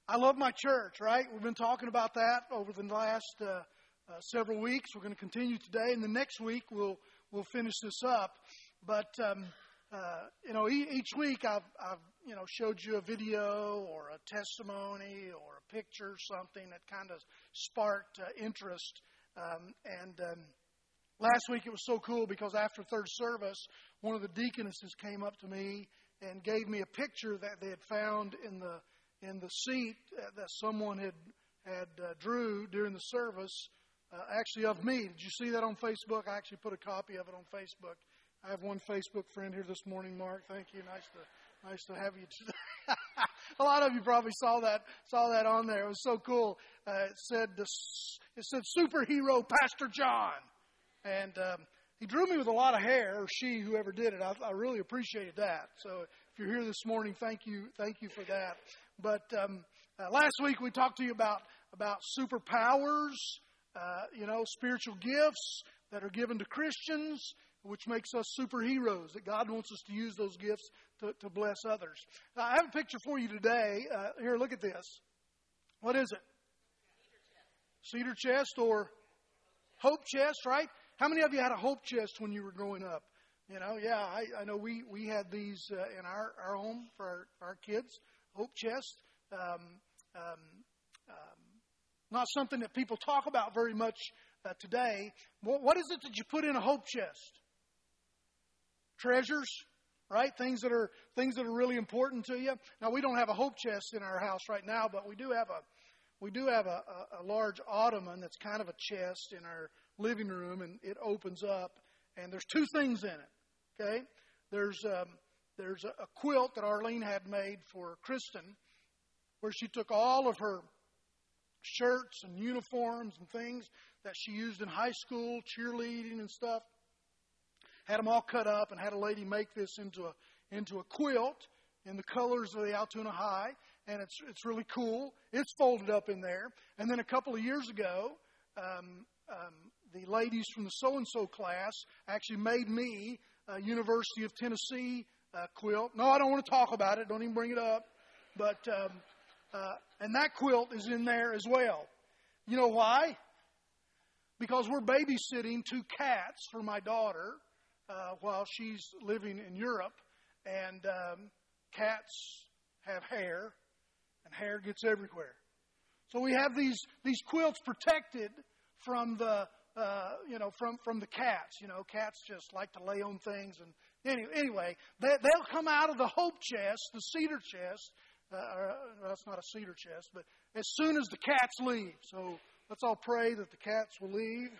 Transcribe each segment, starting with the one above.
I love my church, right? We've been talking about that over the last several weeks. We're going to continue today, and the next week we'll finish this up. But each week I've showed you a video or a testimony or a picture, something that kind of sparked interest. Last week it was so cool because after third service, one of the deaconesses came up to me and gave me a picture that they had found in the seat that someone had drew during the service, actually of me. Did you see that on Facebook? I actually put a copy of it on Facebook. I have one Facebook friend here this morning, Mark. Thank you. Nice to have you today. A lot of you probably saw that on there. It was so cool. It said superhero Pastor John, and he drew me with a lot of hair, or she, whoever did it. I really appreciated that. So if you're here this morning, thank you for that. But last week we talked to you about superpowers, spiritual gifts that are given to Christians, which makes us superheroes, that God wants us to use those gifts to bless others. I have a picture for you today. Here, look at this. What is it? Cedar chest or hope chest, right? How many of you had a hope chest when you were growing up? I know we had these in our home for our kids. Hope chest. Not something that people talk about very much today. What is it that you put in a hope chest? Treasures, right? Things that are really important to you. Now, we don't have a hope chest in our house right now, but we do have a large ottoman that's kind of a chest in our living room, and it opens up, and there's two things in it. Okay, there's a quilt that Arlene had made for Kristen, where she took all of her shirts and uniforms and things that she used in high school, cheerleading and stuff, had them all cut up and had a lady make this into a quilt in the colors of the Altoona High, and it's really cool. It's folded up in there. And then a couple of years ago, the ladies from the so-and-so class actually made me a University of Tennessee quilt. No, I don't want to talk about it. Don't even bring it up. But and that quilt is in there as well. You know why? Because we're babysitting two cats for my daughter while she's living in Europe. And cats have hair, and hair gets everywhere. So we have these quilts protected from the from the cats. Cats just like to lay on things. And anyway, they'll come out of the hope chest, the cedar chest. That's not a cedar chest, but as soon as the cats leave. So let's all pray that the cats will leave.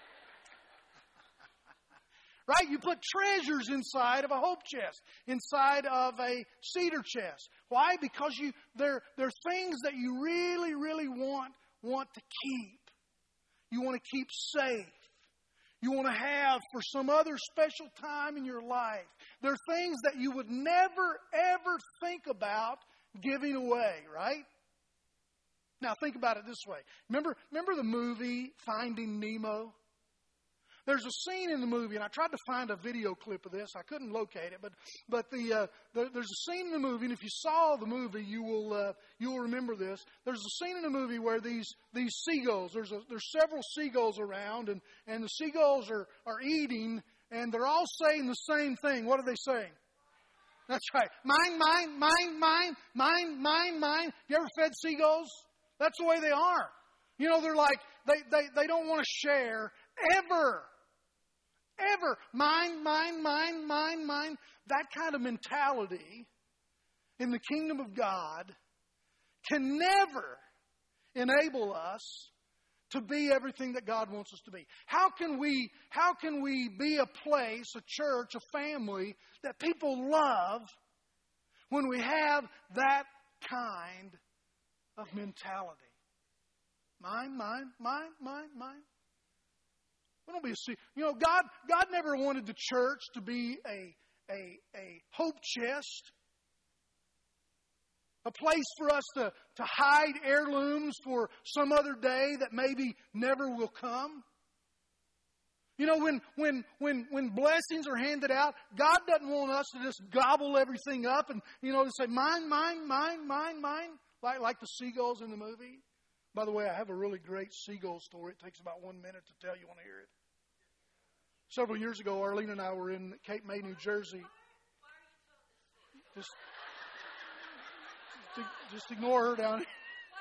Right? You put treasures inside of a hope chest, inside of a cedar chest. Why? Because they're things that you really, really want to keep. You want to keep safe. You want to have for some other special time in your life. They're things that you would never, ever think about giving away, right? Now think about it this way. Remember the movie Finding Nemo? There's a scene in the movie, and I tried to find a video clip of this. I couldn't locate it, but there's a scene in the movie, and if you saw the movie, you will remember this. There's a scene in the movie where these seagulls, there's several seagulls around, and the seagulls are eating, and they're all saying the same thing. What are they saying? That's right. Mine, mine, mine, mine, mine, mine, mine. You ever fed seagulls? That's the way they are. They're like, they don't want to share ever. Ever. Mine, mine, mine, mine, mine. That kind of mentality in the kingdom of God can never enable us to be everything that God wants us to be. How can we be a place, a church, a family that people love when we have that kind of mentality? Mine, mine, mine, mine, mine. We don't be God never wanted the church to be a hope chest, a place for us to hide heirlooms for some other day that maybe never will come. When blessings are handed out, God doesn't want us to just gobble everything up and to say mine, mine, mine, mine, mine. Like the seagulls in the movie. By the way, I have a really great seagull story. It takes about 1 minute to tell. You want to hear it? Several years ago, Arlene and I were in Cape May, New Jersey. Just ignore her down here.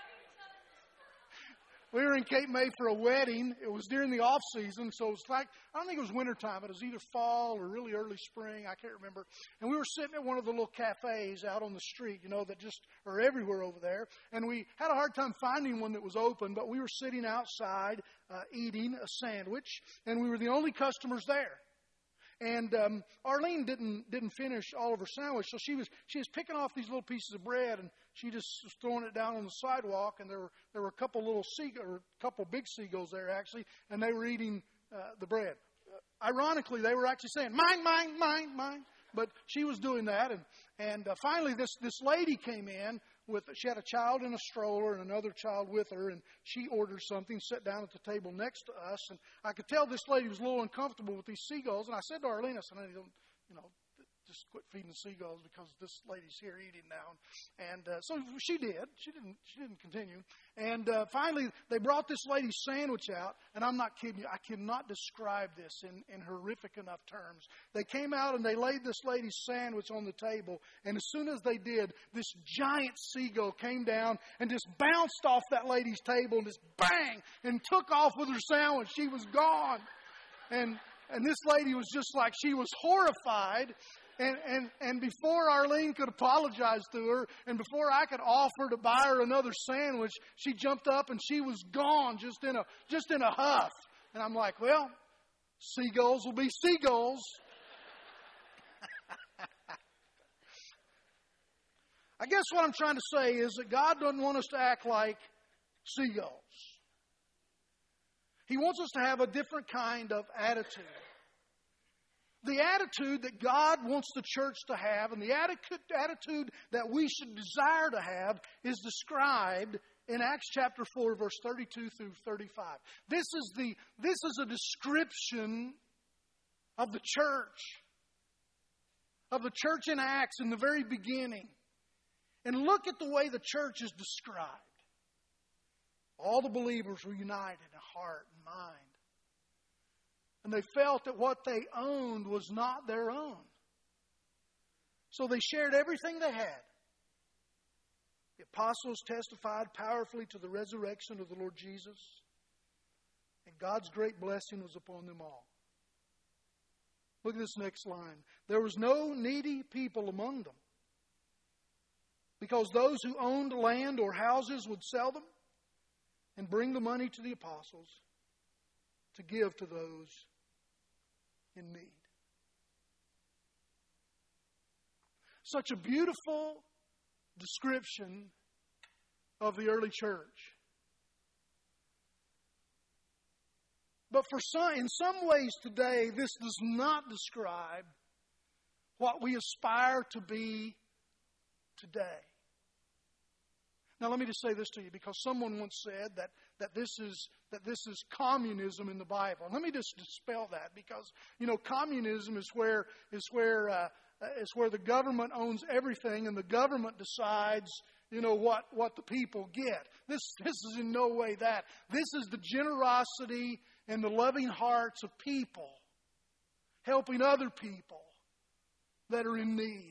We were in Cape May for a wedding. It was during the off season, so it was like, I don't think it was wintertime, but it was either fall or really early spring. I can't remember. And we were sitting at one of the little cafes out on the street, that just are everywhere over there. And we had a hard time finding one that was open, but we were sitting outside eating a sandwich, and we were the only customers there. And Arlene didn't finish all of her sandwich, so she was picking off these little pieces of bread, and she just was throwing it down on the sidewalk. And there were a couple big seagulls there actually, and they were eating the bread. Ironically, they were actually saying mine, mine, mine, mine. But she was doing that, and finally this lady came in. She had a child in a stroller and another child with her, and she ordered something, sat down at the table next to us, and I could tell this lady was a little uncomfortable with these seagulls, and I said to Arlene, I said, honey, just quit feeding the seagulls because this lady's here eating now. And so she did. She didn't continue. And finally, they brought this lady's sandwich out, and I'm not kidding you. I cannot describe this in horrific enough terms. They came out and they laid this lady's sandwich on the table, and as soon as they did, this giant seagull came down and just bounced off that lady's table and just bang, and took off with her sandwich. She was gone. And this lady was just like, she was horrified. And before Arlene could apologize to her, and before I could offer to buy her another sandwich, she jumped up and she was gone just in a huff. And I'm like, well, seagulls will be seagulls. I guess what I'm trying to say is that God doesn't want us to act like seagulls. He wants us to have a different kind of attitude. The attitude that God wants the church to have, and the attitude that we should desire to have, is described in Acts chapter 4, verse 32 through 35. This is a description of the church in Acts in the very beginning. And look at the way the church is described. All the believers were united in heart and mind. And they felt that what they owned was not their own. So they shared everything they had. The apostles testified powerfully to the resurrection of the Lord Jesus. And God's great blessing was upon them all. Look at this next line. There was no needy people among them, because those who owned land or houses would sell them and bring the money to the apostles to give to those in need. Such a beautiful description of the early church. But in some ways today, this does not describe what we aspire to be today. Now let me just say this to you, because someone once said that this is communism in the Bible. Let me just dispel that, because communism is where the government owns everything and the government decides what the people get. This is in no way that. This is the generosity and the loving hearts of people helping other people that are in need.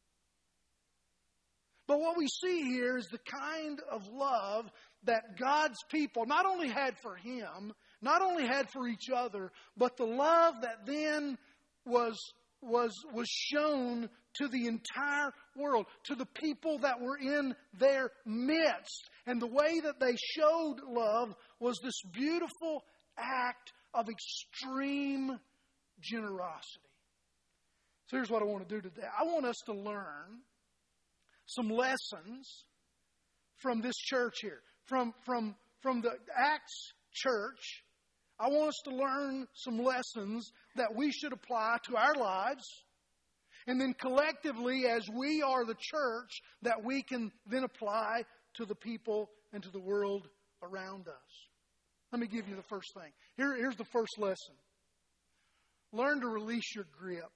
But what we see here is the kind of love that God's people not only had for Him, not only had for each other, but the love that then was shown to the entire world, to the people that were in their midst. And the way that they showed love was this beautiful act of extreme generosity. So here's what I want to do today. I want us to learn some lessons from this church here. From the Acts church, I want us to learn some lessons that we should apply to our lives. And then collectively, as we are the church, that we can then apply to the people and to the world around us. Let me give you the first thing. Here's the first lesson. Learn to release your grip.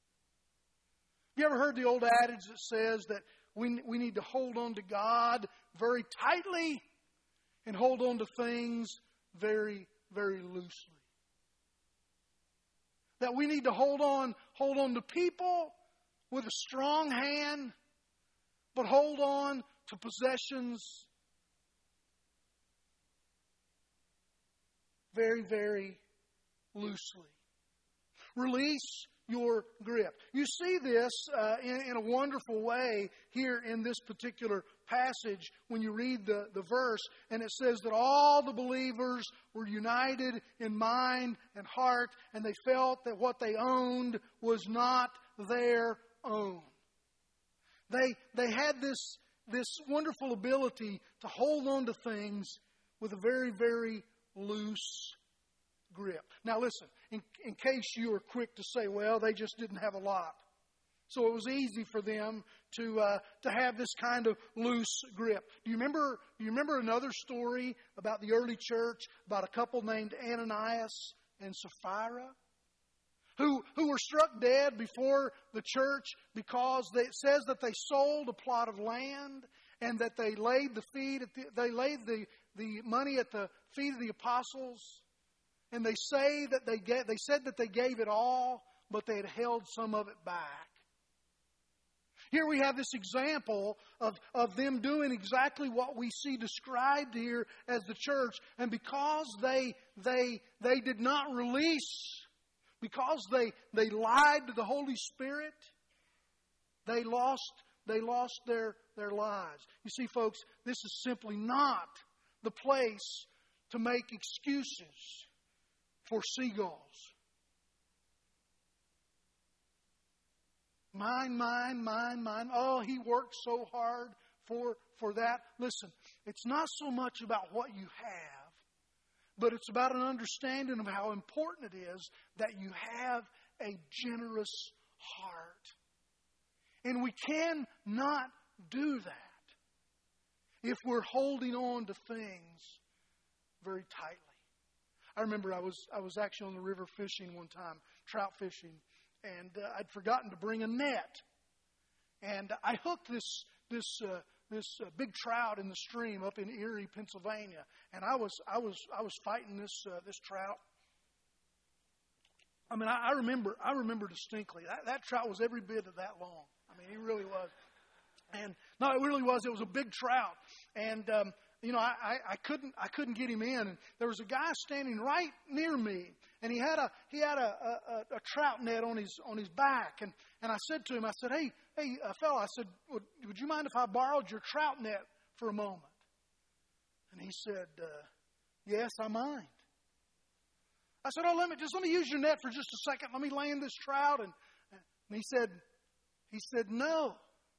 You ever heard the old adage that says that we need to hold on to God very tightly and hold on to things very, very loosely. That we need to hold on to people with a strong hand, but hold on to possessions very, very loosely. Release your grip. You see this in a wonderful way here in this particular passage when you read the verse, and it says that all the believers were united in mind and heart, and they felt that what they owned was not their own. They had this wonderful ability to hold on to things with a very, very loose grip. Now listen, in case you are quick to say, well, they just didn't have a lot. So it was easy for them to have this kind of loose grip. Do you remember another story about the early church, about a couple named Ananias and Sapphira? Who were struck dead before the church because it says that they sold a plot of land and that they laid the money at the feet of the apostles, and they said that they gave it all, but they had held some of it back. Here we have this example of them doing exactly what we see described here as the church, and because they did not release, because they lied to the Holy Spirit, they lost their lives. You see, folks, this is simply not the place to make excuses for seagulls. Mine. Oh, he worked so hard for that. Listen, it's not so much about what you have, but it's about an understanding of how important it is that you have a generous heart. And we cannot do that if we're holding on to things very tightly. I remember I was actually on the river fishing one time, trout fishing, and I'd forgotten to bring a net. And I hooked this big trout in the stream up in Erie, Pennsylvania, and I was fighting this trout. I mean, I remember distinctly that trout was every bit of that long. I mean, he really was. And no, it really was. It was a big trout, and I couldn't get him in. And there was a guy standing right near me, and he had a trout net on his back. And I said to him, I said, hey, fella, I said, would you mind if I borrowed your trout net for a moment? And he said, yes, I mind. I said, let me use your net for just a second. Let me land this trout. And he said, no.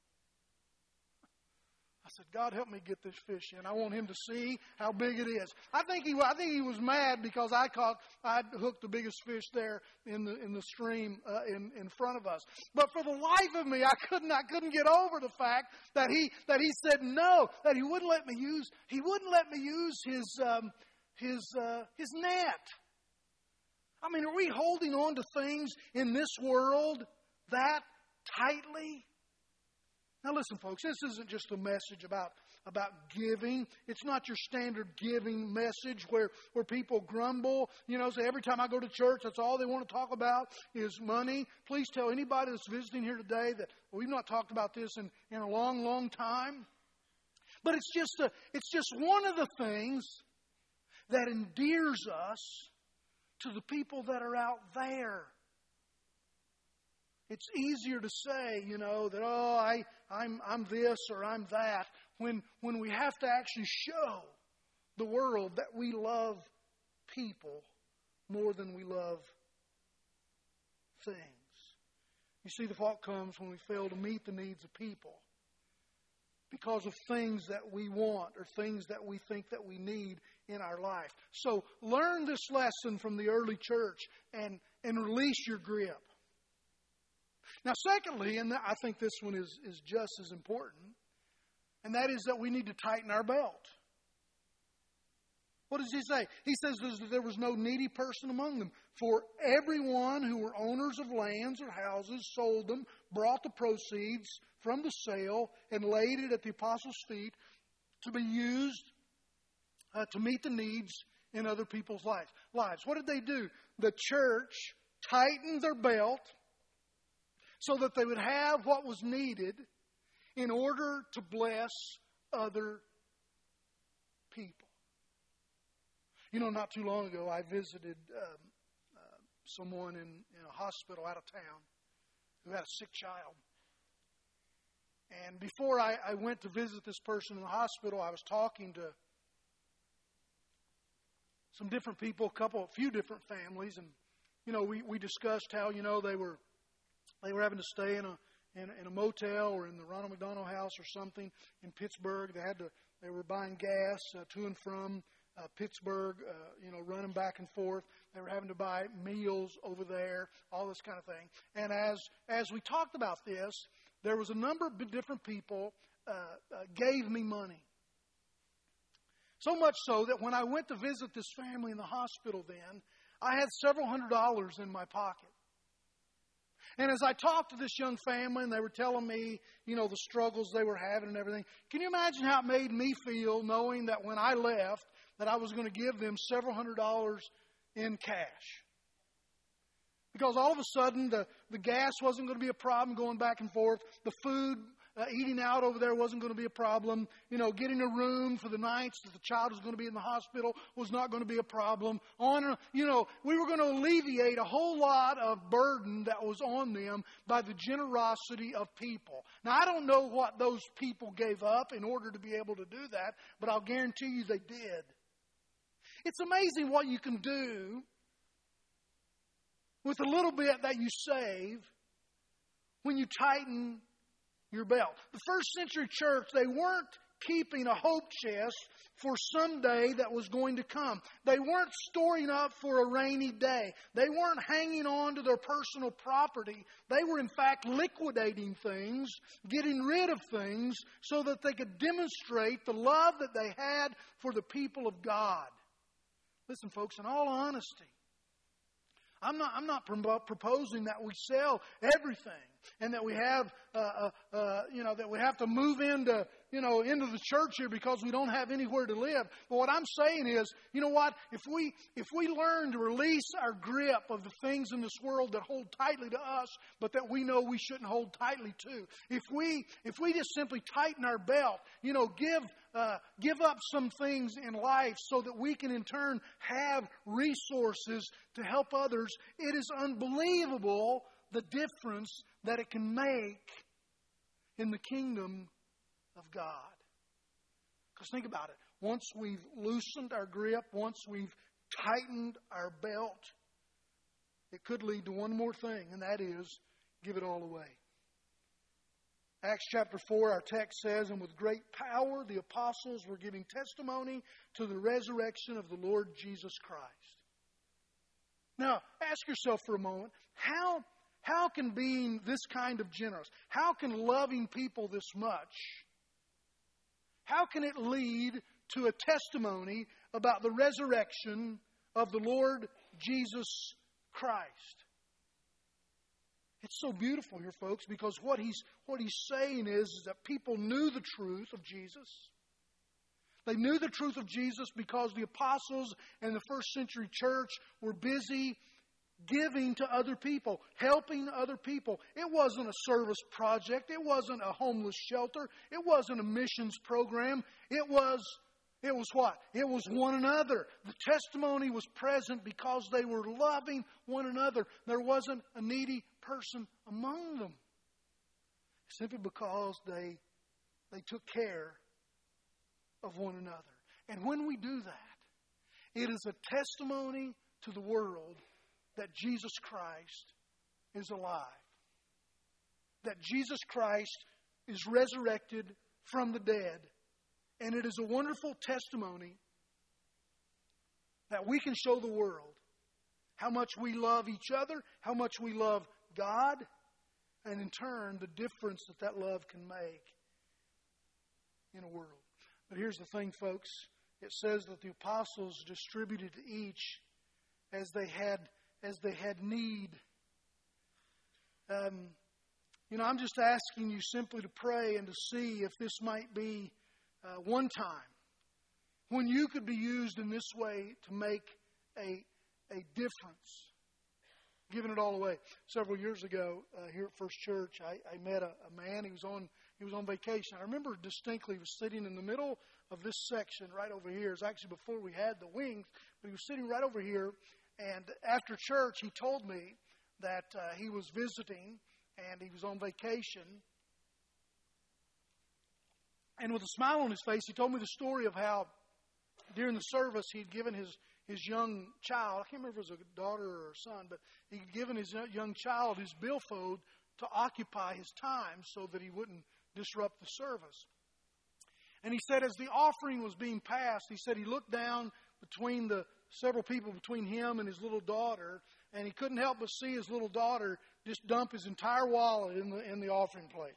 I said, God, help me get this fish in. I want him to see how big it is. I think he was mad because I'd hooked the biggest fish there in the stream in front of us. But for the life of me, I couldn't get over the fact that he said no, that he wouldn't let me use his net. I mean, are we holding on to things in this world that tightly? Now listen, folks, this isn't just a message about giving. It's not your standard giving message where people grumble. Say every time I go to church, that's all they want to talk about is money. Please tell anybody that's visiting here today that we've not talked about this in a long, long time. But it's just one of the things that endears us to the people that are out there. It's easier to say, that, I'm this or I'm that, when we have to actually show the world that we love people more than we love things. You see, the fault comes when we fail to meet the needs of people because of things that we want or things that we think that we need in our life. So learn this lesson from the early church and release your grip. Now, secondly, and I think this one is just as important, and that is that we need to tighten our belt. What does he say? He says that there was no needy person among them. For everyone who were owners of lands or houses sold them, brought the proceeds from the sale, and laid it at the apostles' feet, to be used to meet the needs in other people's lives. What did they do? The church tightened their belt so that they would have what was needed in order to bless other people. You know, not too long ago, I visited someone in a hospital out of town who had a sick child. And before I went to visit this person in the hospital, I was talking to some different people, a few different families, and you know, we discussed how, you know, they were having to stay in a motel or in the Ronald McDonald House or something in Pittsburgh. They were buying gas to and from Pittsburgh, running back and forth. They were having to buy meals over there, all this kind of thing. And as we talked about this, there was a number of different people gave me money. So much so that when I went to visit this family in the hospital then, I had several $100s in my pocket. And as I talked to this young family and they were telling me, you know, the struggles they were having and everything, can you imagine how it made me feel knowing that when I left that I was going to give them several $100s in cash? Because all of a sudden the gas wasn't going to be a problem going back and forth. The food, eating out over there wasn't going to be a problem. You know, getting a room for the nights that the child was going to be in the hospital was not going to be a problem. We were going to alleviate a whole lot of burden that was on them by the generosity of people. Now, I don't know what those people gave up in order to be able to do that, but I'll guarantee you they did. It's amazing what you can do with a little bit that you save when you tighten your belt. The first century church, they weren't keeping a hope chest for someday that was going to come. They weren't storing up for a rainy day. They weren't hanging on to their personal property. They were in fact liquidating things, getting rid of things so that they could demonstrate the love that they had for the people of God. Listen, folks, in all honesty, I'm not proposing that we sell everything and that we have, that we have to move into the church here because we don't have anywhere to live. But what I'm saying is, you know what? If we learn to release our grip of the things in this world that hold tightly to us, but that we know we shouldn't hold tightly to, if we just simply tighten our belt, give up some things in life so that we can in turn have resources to help others, it is unbelievable the difference that it can make in the kingdom of God. Because think about it. Once we've loosened our grip, once we've tightened our belt, it could lead to one more thing, and that is give it all away. Acts chapter 4, our text says, "And with great power the apostles were giving testimony to the resurrection of the Lord Jesus Christ." Now, ask yourself for a moment, how can being this kind of generous, how can loving people this much, how can it lead to a testimony about the resurrection of the Lord Jesus Christ? It's so beautiful here, folks, because what he's saying is that people knew the truth of Jesus. They knew the truth of Jesus because the apostles and the first century church were busy giving to other people, helping other people. It wasn't a service project. It wasn't a homeless shelter. It wasn't a missions program. It was what? It was one another. The testimony was present because they were loving one another. There wasn't a needy person among them. Simply because they took care of one another. And when we do that, it is a testimony to the world that Jesus Christ is alive. That Jesus Christ is resurrected from the dead. And it is a wonderful testimony that we can show the world how much we love each other, how much we love God, and in turn, the difference that love can make in a world. But here's the thing, folks. It says that the apostles distributed to each as they had need. I'm just asking you simply to pray and to see if this might be one time when you could be used in this way to make a difference, giving it all away. Several years ago, here at First Church, I met a man. He was on vacation. I remember distinctly he was sitting in the middle of this section right over here. It was actually before we had the wings, but he was sitting right over here. And after church, he told me that he was visiting and he was on vacation. And with a smile on his face, he told me the story of how during the service he'd given his young child, I can't remember if it was a daughter or a son, but he'd given his young child his billfold to occupy his time so that he wouldn't disrupt the service. And he said as the offering was being passed, he said he looked down between the several people between him and his little daughter, and he couldn't help but see his little daughter just dump his entire wallet in the offering plate.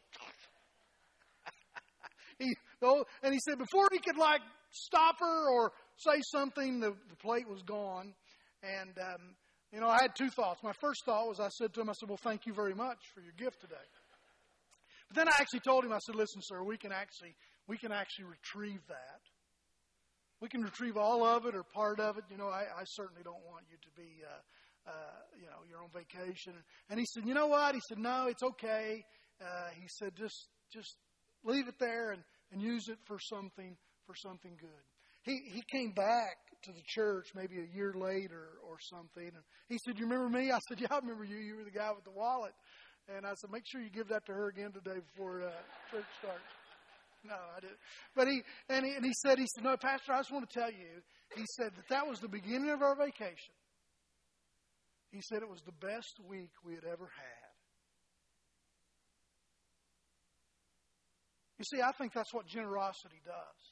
And he said before he could stop her or say something, the plate was gone. And I had two thoughts. My first thought was, I said to him, well, thank you very much for your gift today. But then I actually told him, I said, listen, sir, we can actually retrieve that. We can retrieve all of it or part of it. I certainly don't want you to be, you're on vacation. And he said, you know what? He said, no, it's okay. He said, just leave it there and use it for something good. He came back to the church maybe a year later or something. And he said, you remember me? I said, yeah, I remember you. You were the guy with the wallet. And I said, make sure you give that to her again today before church starts. No, I didn't. But he said, no, Pastor, I just want to tell you, he said that was the beginning of our vacation. He said it was the best week we had ever had. You see, I think that's what generosity does.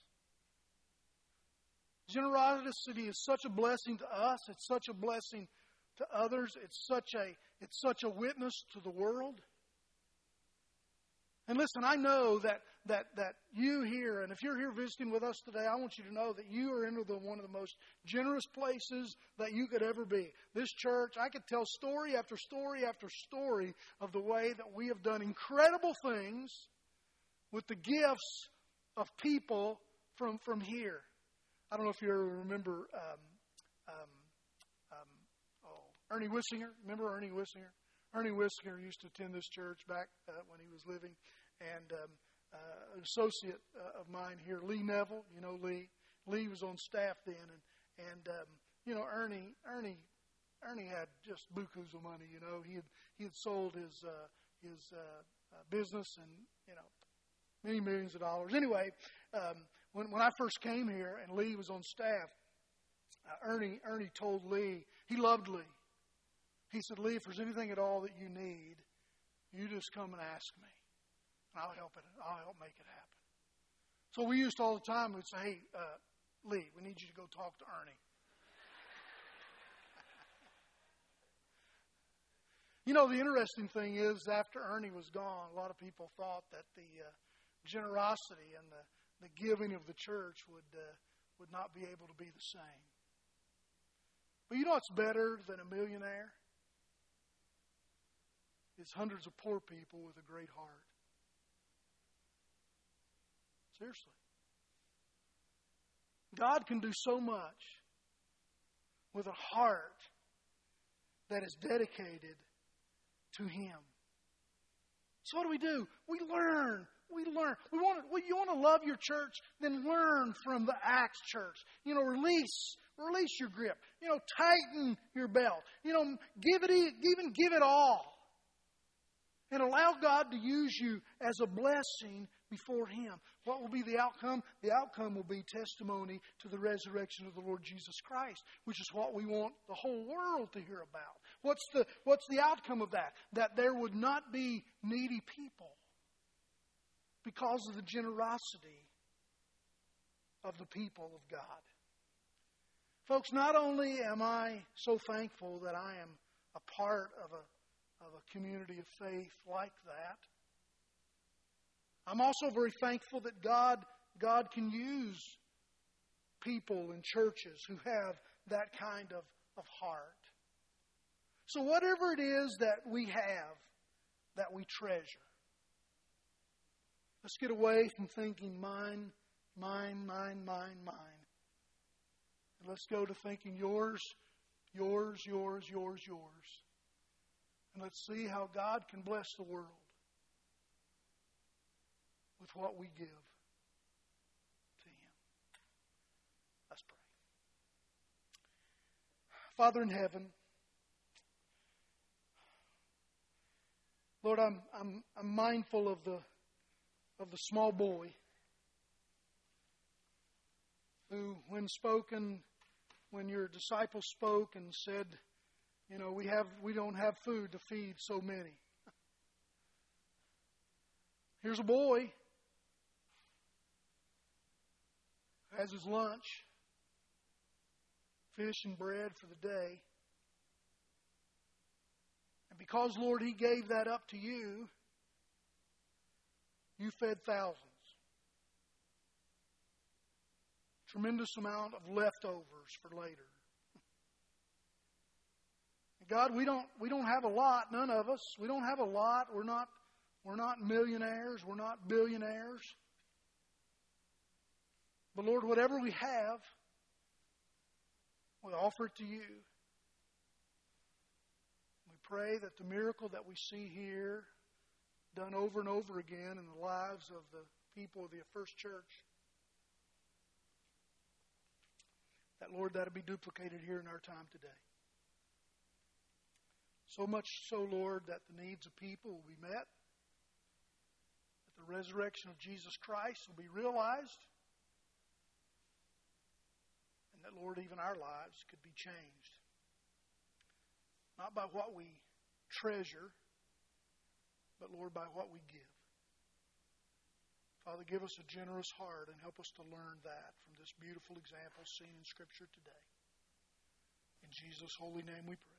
Generosity is such a blessing to us. It's such a blessing to others. It's such a witness to the world. And listen, I know that you here, and if you're here visiting with us today, I want you to know that you are in one of the most generous places that you could ever be. This church, I could tell story after story after story of the way that we have done incredible things with the gifts of people from here. I don't know if you ever remember Ernie Wissinger. Remember Ernie Wissinger? Ernie Wissinger used to attend this church back when he was living. And an associate of mine here, Lee Neville, you know Lee. Lee was on staff then. And Ernie had just bukus of money. He had sold his business and, many millions of dollars. Anyway, when I first came here and Lee was on staff, Ernie told Lee, he loved Lee. He said, Lee, if there's anything at all that you need, you just come and ask me. And I'll help make it happen. So we used to all the time, we'd say, hey, Lee, we need you to go talk to Ernie. The interesting thing is after Ernie was gone, a lot of people thought that the generosity and the giving of the church would not be able to be the same. But you know what's better than a millionaire? It's hundreds of poor people with a great heart. Seriously. God can do so much with a heart that is dedicated to Him. So what do? We learn. You want to love your church? Then learn from the Acts church. Release your grip. Tighten your belt. Give it all. And allow God to use you as a blessing before Him. What will be the outcome? The outcome will be testimony to the resurrection of the Lord Jesus Christ, which is what we want the whole world to hear about. What's the outcome of that? That there would not be needy people because of the generosity of the people of God. Folks, not only am I so thankful that I am a part of a community of faith like that, I'm also very thankful that God can use people in churches who have that kind of heart. So whatever it is that we have, that we treasure, let's get away from thinking mine, Mine, mine, mine, mine. And let's go to thinking yours, yours, yours, yours, yours. And let's see how God can bless the world with what we give to Him. Let's pray. Father in heaven, Lord, I'm mindful of the small boy who, when your disciples spoke and said, we don't have food to feed so many. Here's a boy who has his lunch, fish and bread for the day. And because, Lord, he gave that up to you, you fed thousands. Tremendous amount of leftovers for later. God, we don't have a lot, none of us. We don't have a lot. We're not millionaires. We're not billionaires. But Lord, whatever we have, we offer it to you. We pray that the miracle that we see here, done over and over again in the lives of the people of the First Church, that, Lord, that'll be duplicated here in our time today. So much so, Lord, that the needs of people will be met, that the resurrection of Jesus Christ will be realized, and that, Lord, even our lives could be changed. Not by what we treasure, but, Lord, by what we give. Father, give us a generous heart and help us to learn that from this beautiful example seen in Scripture today. In Jesus' holy name we pray.